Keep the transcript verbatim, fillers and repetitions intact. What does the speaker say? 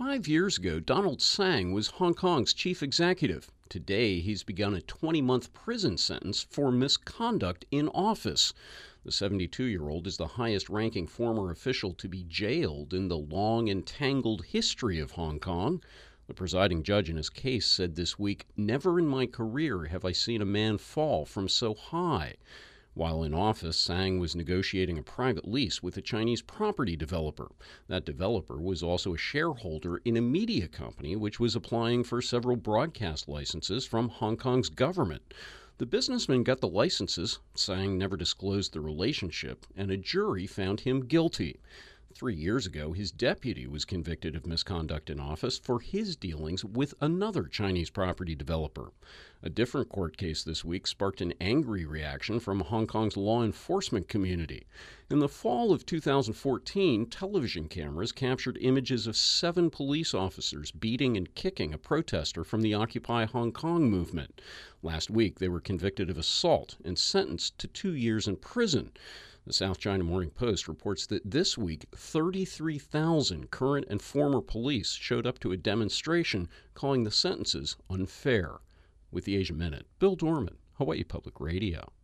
Five years ago, Donald Tsang was Hong Kong's chief executive. Today, he's begun a twenty-month prison sentence for misconduct in office. The seventy-two-year-old is the highest-ranking former official to be jailed in the long and tangled history of Hong Kong. The presiding judge in his case said this week, "Never in my career have I seen a man fall from so high." While in office, Tsang was negotiating a private lease with a Chinese property developer. That developer was also a shareholder in a media company which was applying for several broadcast licenses from Hong Kong's government. The businessman got the licenses. Tsang never disclosed the relationship, and a jury found him guilty. Three years ago, his deputy was convicted of misconduct in office for his dealings with another Chinese property developer. A different court case this week sparked an angry reaction from Hong Kong's law enforcement community. In the fall of two thousand fourteen, television cameras captured images of seven police officers beating and kicking a protester from the Occupy Hong Kong movement. Last week, they were convicted of assault and sentenced to two years in prison. The South China Morning Post reports that this week, thirty-three thousand current and former police showed up to a demonstration calling the sentences unfair. With the Asia Minute, Bill Dorman, Hawaii Public Radio.